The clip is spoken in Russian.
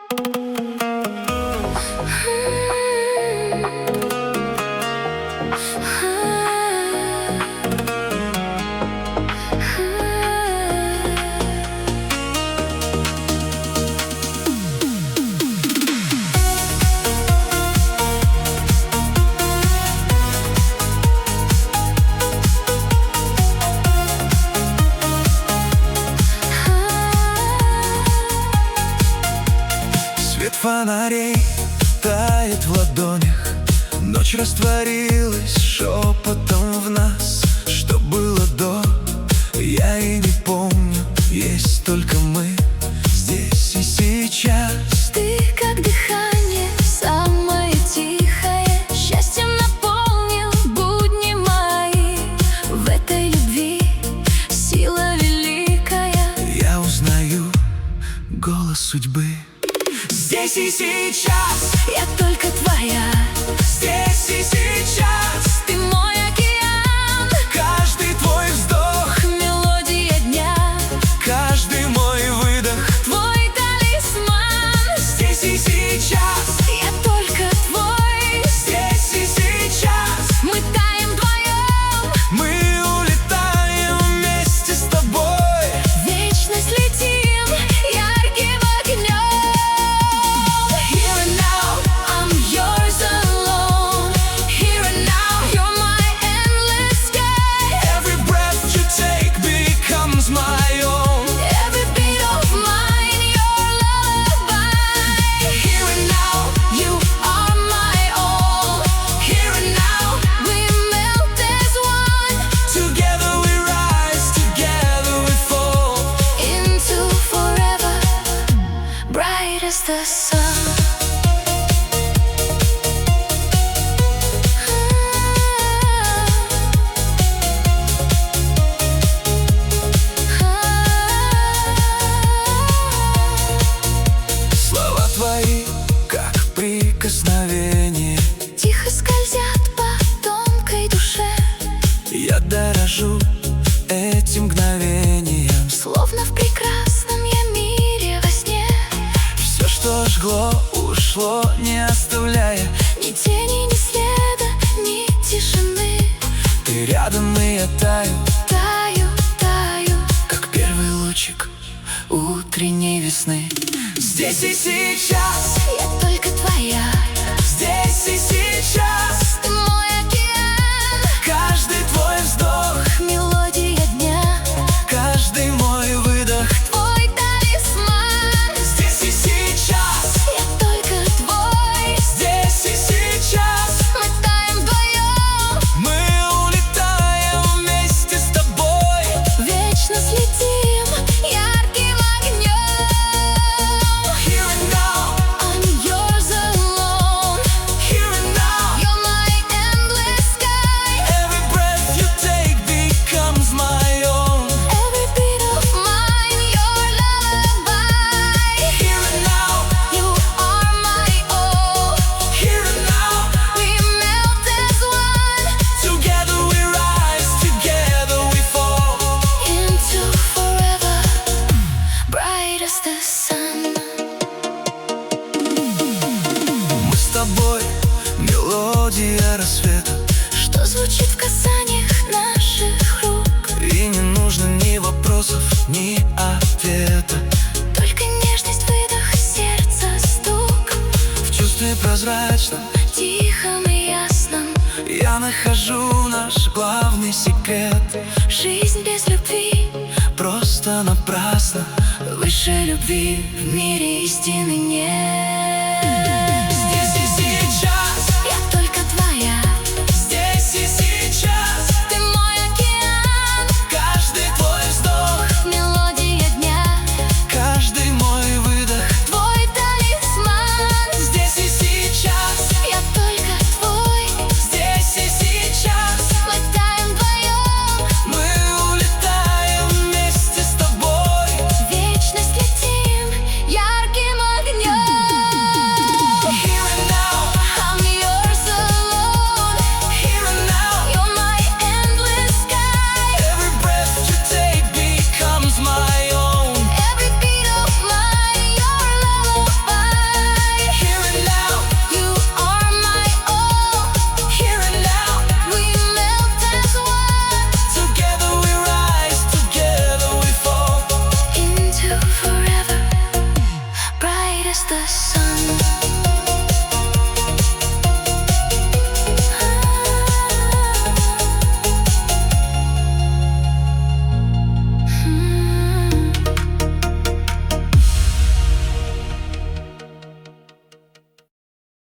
Свет фонарей тает в ладонях, ночь растворилась шепотом в нас. Что было до, я и не помню. Есть только мы здесь и сейчас. Ты как дыхание, самое тихое. Счастьем наполнил будни мои. В этой любви сила великая. Я узнаю голос судьбы. Здесь и сейчас Я только твоя. здесь и сейчас. Ты мой океан, Каждый твой вздох, мелодия дня, каждый мой выдох. твой талисман. Здесь и сейчас, Я только твой. здесь и сейчас. Мы таем вдвоем, Мы улетаем вместе с тобой. вечность летим ярким огнем. Here and now, I'm yours alone. Here and now, you're my endless sky. Every breath you take becomes my own. Every beat of mine, your lullaby. Here and now, you are my all. Here and now, we melt as one. Together we rise, together we fall. Into forever, bright as the sun. Слова твои, как прикосновение. Тихо скользят по тонкой душе, Я дорожу этим мгновением. словно в прекрасном я мире во сне. Все, что жгло, ушло, не оставляя. Ни тени, ни следа, ни тишины. Ты рядом, и я таю, Таю, таю, как первый лучик утренней весны. Здесь и сейчас, я только твоя. здесь и сейчас. Ты мой океан, Каждый твой вздох, мелодия дня, каждый мой выдох. твой талисман. Здесь и сейчас, Я только твой. здесь и сейчас. Мы таем вдвоем, Мы улетаем вместе с тобой. вечность летим ярким огнем. Here and now, I'm yours alone. here and now. You're my endless sky. Every breath you take becomes my own. Every beat of mine, your lullaby. Here and now, You are my all. here and now. We melt as one. Together we rise, together we fall. Into forever, bright as the sun. Мы с тобой мелодия рассвета. Что звучит в касаниях наших рук. И не нужно ни вопросов, ни ответа. Только нежность, выдох, сердца стук. В чувстве прозрачном Тихом и ясном. я нахожу наш главный секрет. Жизнь без любви Просто напрасно. выше любви в мире истины нет. Здесь и сейчас, Я только твоя. здесь и сейчас. Ты мой океан, Каждый твой вздох, мелодия дня, каждый мой выдох. твой талисман. Здесь и сейчас, Я только твой. здесь и сейчас. Мы таем вдвоем, Мы улетаем вместе с тобой. вечность летим ярким огнем. the sun.